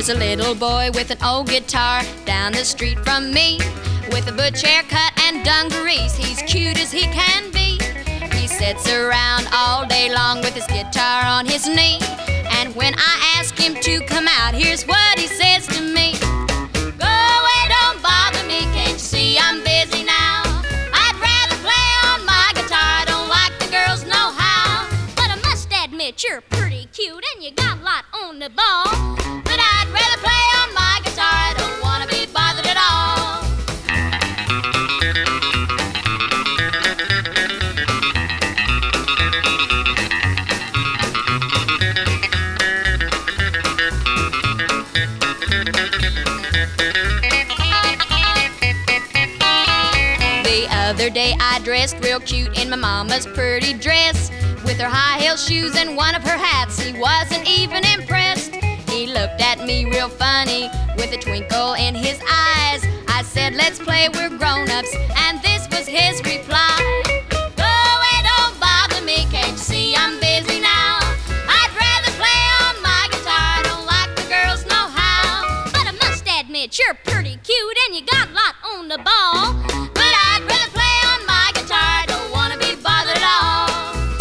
a little boy with an old guitar down the street from me, with a butch haircut and dungarees. He's cute as he can be. He sits around all day long with his guitar on his knee, and when I ask him to come out, here's what he says to me. Go away, don't bother me, can't you see I'm busy now? I'd rather play on my guitar, I don't like the girls know how. But I must admit you're pretty cute and you got a lot on the ball. But I'd rather play on my guitar, I don't wanna be bothered at all. The other day I dressed real cute in my mama's pretty dress, with her high-heel shoes and one of her hats. He wasn't even impressed. He looked at me real funny with a twinkle in his eyes. I said, let's play, we're grown-ups, and this was his reply. Go away, don't bother me, can't you see I'm busy now? I'd rather play on my guitar, I don't like the girls know how. But I must admit you're pretty cute and you got a lot on the ball. But I'd rather play on my guitar, I don't wanna be bothered at all.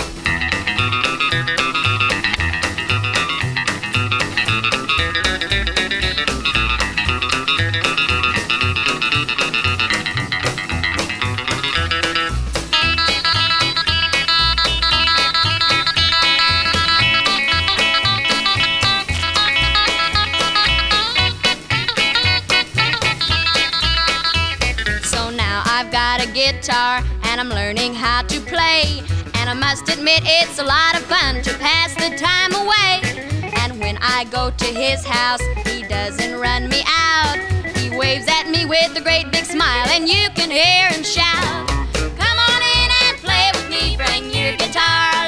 So now I've got a guitar and I'm learning how to play, and I must admit it's a lot of fun to pass the time away. And when I go to his house, he doesn't run me out. He waves at me with a great big smile, and you can hear him shout, come on in and play with me, bring your guitar